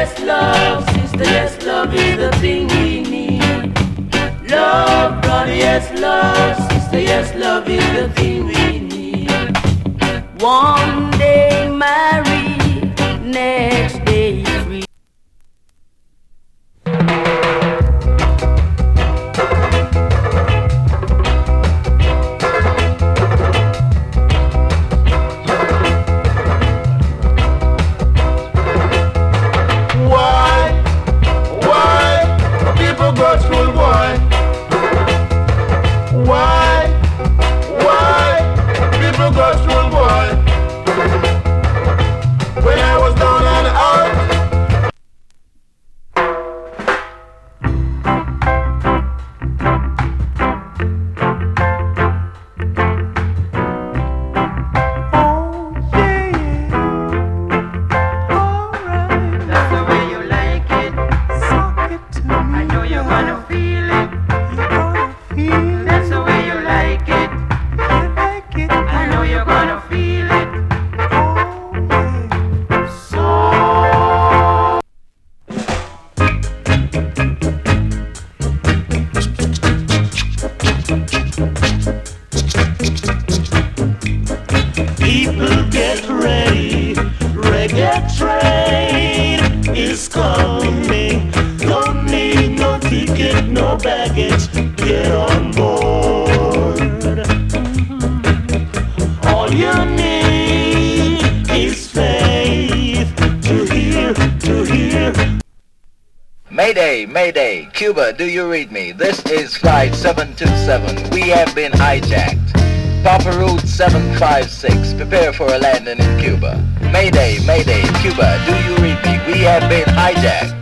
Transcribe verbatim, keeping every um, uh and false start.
yes, love, sister, yes, love is the thing we need. Love, brother, yes, love, sister, yes, love is the thing we need. One day married, next day free. People get ready, reggae train is coming. Don't need no ticket, no baggage, get on board. All you need is faith to hear, to hear. Mayday, Mayday, Cuba, do you read me? This is flight seven two seven. We have been hijacked. Papa Route seven five six, prepare for a landing in Cuba. Mayday, Mayday, Cuba, do you read me? We have been hijacked.